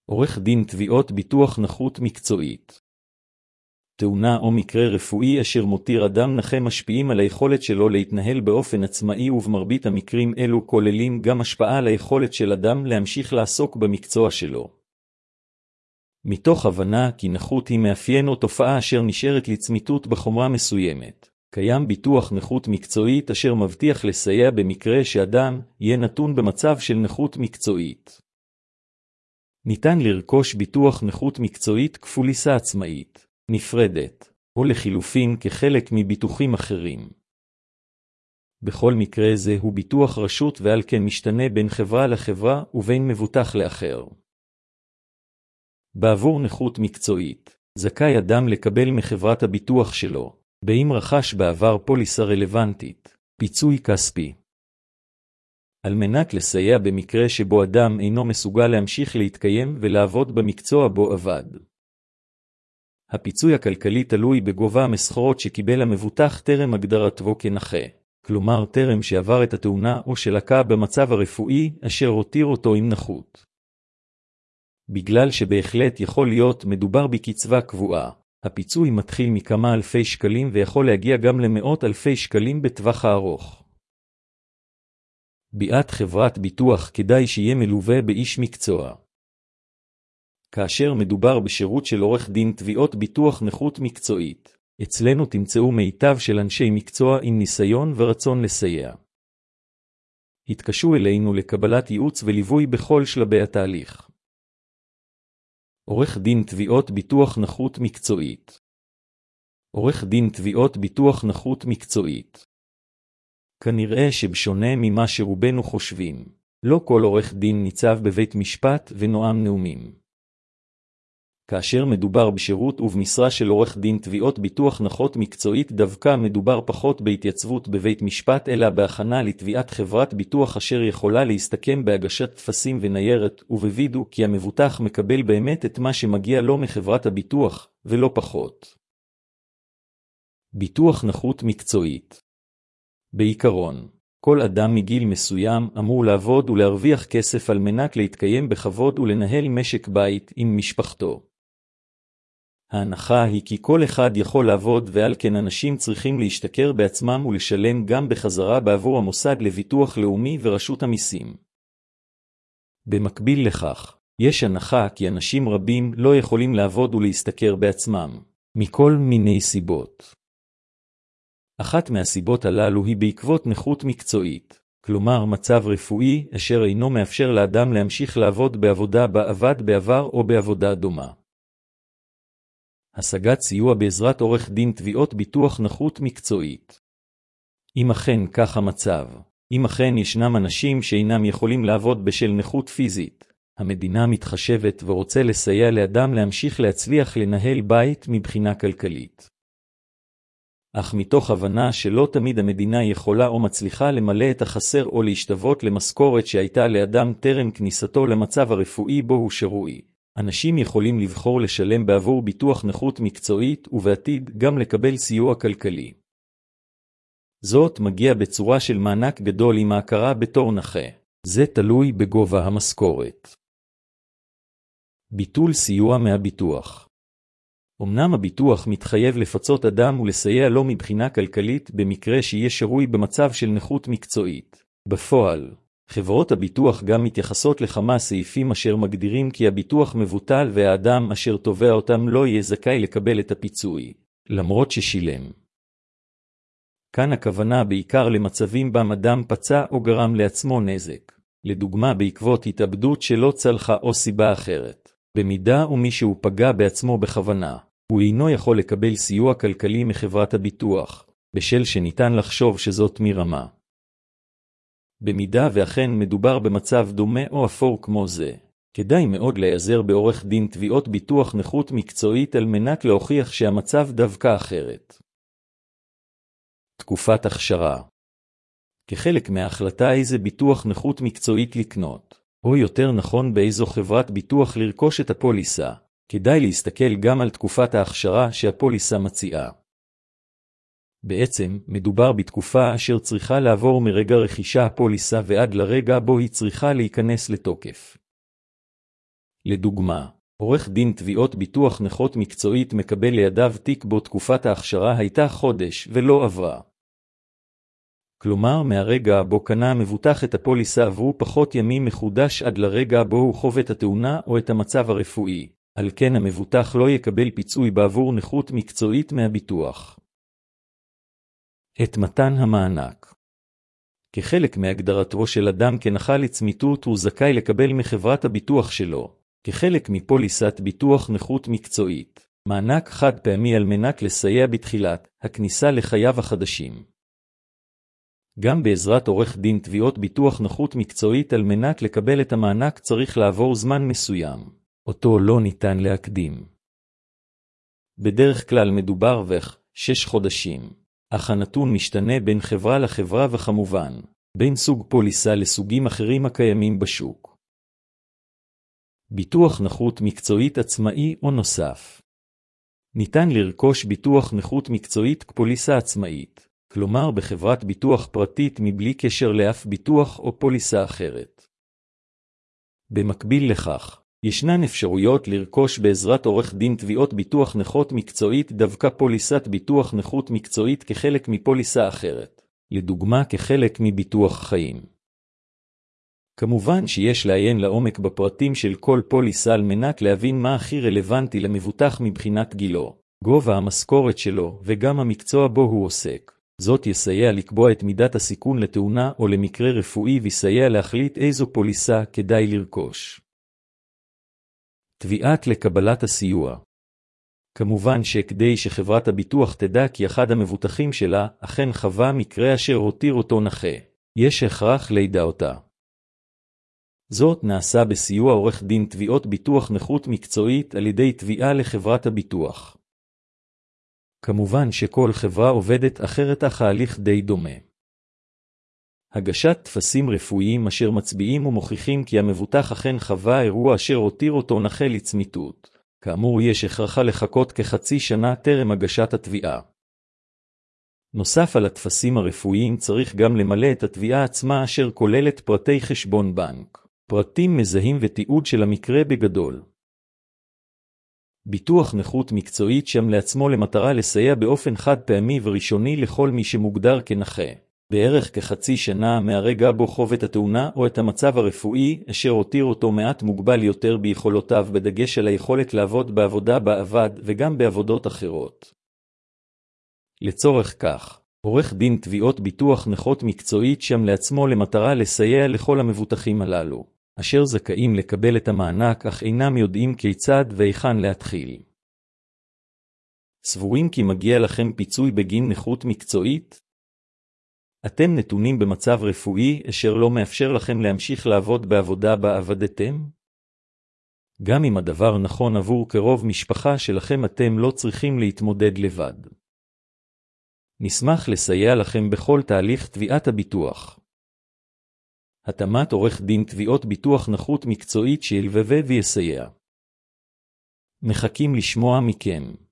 עורך דין תביעות ביטוח נכות מקצועית. תאונה או מקרה רפואי אשר מותיר אדם נכה משפיעים על היכולת שלו להתנהל באופן עצמאי, ובמרבית המקרים אלו כוללים גם השפעה על היכולת של אדם להמשיך לעסוק במקצוע שלו. מתוך הבנה כי נכות היא מאפיין או תופעה אשר נשארת לצמיתות בחומרה מסוימת, קיים ביטוח נכות מקצועית אשר מבטיח לסייע במקרה שאדם יהיה נתון במצב של נכות מקצועית. ניתן לרכוש ביטוח נכות מקצועית כפוליסה עצמאית, נפרדת, או לחילופין כחלק מביטוחים אחרים. בכל מקרה זה הוא ביטוח רשות, ועל כן משתנה בין חברה לחברה ובין מבוטח לאחר. בעבור נכות מקצועית, זכאי אדם לקבל מחברת הביטוח שלו, באם רכש בעבר פוליסה רלוונטית, פיצוי כספי. על מנת לסייע במקרה שבו אדם אינו מסוגל להמשיך להתקיים ולעבוד במקצוע בו עבד. הפיצוי הכלכלי תלוי בגובה המשכורות שקיבל המבוטח טרם הגדרתו כנכה, כלומר טרם שעבר את התאונה או שלקה במצב הרפואי אשר הותיר אותו עם נכות. בגלל שבהחלט יכול להיות מדובר בקצבה קבועה, הפיצוי מתחיל מכמה אלפי שקלים ויכול להגיע גם למאות אלפי שקלים בטווח הארוך. ביעת חברת ביטוח כדאי שיהיה מלווה באיש מקצוע. כאשר מדובר בשירות של עורך דין תביעות ביטוח נכות מקצועית, אצלנו תמצאו מיטב של אנשי מקצוע עם ניסיון ורצון לסייע. התקשו אלינו לקבלת ייעוץ וליווי בכל שלבי התהליך. עורך דין תביעות ביטוח נכות מקצועית. עורך דין תביעות ביטוח נכות מקצועית. כנראה שבשונה ממה שרובנו חושבים, לא כל עורך דין ניצב בבית משפט ונואם נאומים. כאשר מדובר בשירות ובמשרה של עורך דין תביעות ביטוח נכות מקצועית, דווקא מדובר פחות בהתייצבות בבית משפט אלא בהכנה לתביעת חברת ביטוח אשר יכולה להסתכם בהגשת טפסים וניירת, ובווידאו כי המבוטח מקבל באמת את מה שמגיע לו מחברת הביטוח, ולא פחות. ביטוח נכות מקצועית. בעיקרון, כל אדם מגיל מסוים אמור לעבוד ולהרוויח כסף על מנת להתקיים בכבוד ולנהל משק בית עם משפחתו. ההנחה היא כי כל אחד יכול לעבוד, ועל כן אנשים צריכים להשתכר בעצמם ולשלם גם בחזרה בעבור המוסד לביטוח לאומי ורשות המיסים. במקביל לכך, יש הנחה כי אנשים רבים לא יכולים לעבוד ולהשתכר בעצמם, מכל מיני סיבות. אחת מהסיבות הללו היא בעקבות נכות מקצועית, כלומר מצב רפואי אשר אינו מאפשר לאדם להמשיך לעבוד בעבודה בה עבד בעבר או בעבודה דומה. השגת סיוע בעזרת עורך דין תביעות ביטוח נכות מקצועית. אם אכן כך המצב, אם אכן ישנם אנשים שאינם יכולים לעבוד בשל נכות פיזית, המדינה מתחשבת ורוצה לסייע לאדם להמשיך להצליח לנהל בית מבחינה כלכלית. אך מתוך הבנה שלא תמיד המדינה יכולה או מצליחה למלא את החסר או להשתוות למשכורת שהייתה לאדם טרם כניסתו למצב הרפואי בו הוא שרוי, אנשים יכולים לבחור לשלם בעבור ביטוח נכות מקצועית ובעתיד גם לקבל סיוע כלכלי. זאת מגיע בצורה של מענק גדול עם ההכרה בתור נכה. זה תלוי בגובה המשכורת. ביטול סיוע מהביטוח. אמנם הביטוח מתחייב לפצות אדם ולסייע לו מבחינה כלכלית במקרה שיהיה שרוי במצב של נכות מקצועית. בפועל, חברות הביטוח גם מתייחסות לכמה סעיפים אשר מגדירים כי הביטוח מבוטל והאדם אשר תובע אותם לא יהיה זכאי לקבל את הפיצוי, למרות ששילם. כאן הכוונה בעיקר למצבים בהם אדם פצע או גרם לעצמו נזק, לדוגמה בעקבות התאבדות שלא צלחה או סיבה אחרת. במידה ומישהו פגע בעצמו בכוונה, הוא אינו יכול לקבל סיוע כלכלי מחברת הביטוח, בשל שניתן לחשוב שזאת מרמה. במידה ואכן מדובר במצב דומה או אפור כמו זה, כדאי מאוד להיעזר בעורך דין תביעות ביטוח נכות מקצועית על מנת להוכיח שהמצב דווקא אחרת. תקופת הכשרה. כחלק מההחלטה איזה ביטוח נכות מקצועית לקנות, או יותר נכון באיזו חברת ביטוח לרכוש את הפוליסה, כדאי להסתכל גם על תקופת ההכשרה שהפוליסה מציעה. בעצם, מדובר בתקופה אשר צריכה לעבור מרגע רכישה הפוליסה ועד לרגע בו היא צריכה להיכנס לתוקף. לדוגמה, עורך דין תביעות ביטוח נכות מקצועית מקבל לידיו תיק בו תקופת ההכשרה הייתה חודש ולא עברה. כלומר, מהרגע בו קנה המבוטח את הפוליסה עברו פחות ימים מחודש עד לרגע בו הוא חווה את התאונה או את המצב הרפואי. על כן המבוטח לא יקבל פיצוי בעבור נכות מקצועית מהביטוח. את מתן המענק. כחלק מהגדרתו של אדם כנכה לצמיתות הוא זכאי לקבל מחברת הביטוח שלו, כחלק מפוליסת ביטוח נכות מקצועית, מענק חד פעמי על מנת לסייע בתחילת הכניסה לחייו החדשים. גם בעזרת עורך דין תביעות ביטוח נכות מקצועית על מנת לקבל את המענק צריך לעבור זמן מסוים, אותו לא ניתן להקדים. בדרך כלל מדובר ב6 חודשים, אך הנתון משתנה בין חברה לחברה וכמובן, בין סוג פוליסה לסוגים אחרים הקיימים בשוק. ביטוח נכות מקצועית עצמאי או נוסף. ניתן לרכוש ביטוח נכות מקצועית כפוליסה עצמאית, כלומר בחברת ביטוח פרטית מבלי קשר לאף ביטוח או פוליסה אחרת. במקביל לכך, ישנן אפשרויות לרכוש בעזרת עורך דין תביעות ביטוח נכות מקצועית דווקא פוליסת ביטוח נכות מקצועית כחלק מפוליסה אחרת, לדוגמה כחלק מביטוח חיים. כמובן שיש לעיין לעומק בפרטים של כל פוליסה על מנת להבין מה הכי רלוונטי למבוטח מבחינת גילו, גובה המשכורת שלו וגם המקצוע בו הוא עוסק. זאת יסייע לקבוע את מידת הסיכון לתאונה או למקרה רפואי ויסייע להחליט איזו פוליסה כדאי לרכוש. תביעת לקבלת הסיוע. כמובן שכדי שחברת הביטוח תדע כי אחד המבוטחים שלה אכן חווה מקרה אשר הותיר אותו נכה, יש הכרח לידע אותה. זאת נעשה בסיוע עורך דין תביעות ביטוח נכות מקצועית על ידי תביעה לחברת הביטוח. כמובן שכל חברה עובדת אחרת אך ההליך די דומה. הגשת טפסים רפואיים אשר מצביעים ומוכיחים כי המבוטח אכן חווה אירוע אשר הותיר אותו נכה לצמיתות. כאמור יש הכרח לחכות כחצי שנה טרם הגשת התביעה. נוסף על הטפסים הרפואיים צריך גם למלא את התביעה עצמה אשר כוללת פרטי חשבון בנק, פרטים מזהים ותיעוד של המקרה בגדול. ביטוח נכות מקצועית שם לעצמו למטרה לסייע באופן חד פעמי וראשוני לכל מי שמוגדר כנכה, בערך כחצי שנה מהרגע בו חווה את התאונה או את המצב הרפואי אשר הותיר אותו מעט מוגבל יותר ביכולותיו בדגש על היכולת לעבוד בעבודה בה עבד וגם בעבודות אחרות. לצורך כך, עורך דין תביעות ביטוח נכות מקצועית שם לעצמו למטרה לסייע לכל המבוטחים הללו, אשר זכאים לקבל את המענק אך אינם יודעים כיצד והיכן להתחיל. סבורים כי מגיע לכם פיצוי בגין נכות מקצועית? אתם נתונים במצב רפואי אשר לא מאפשר לכם להמשיך לעבוד בעבודה בה עבדתם? גם אם הדבר נכון עבור קרוב משפחה שלכם אתם לא צריכים להתמודד לבד. נשמח לסייע לכם בכל תהליך תביעת הביטוח. התאמת עורך דין תביעות ביטוח נכות מקצועית שילווה ויסייע. מחכים לשמוע מכם.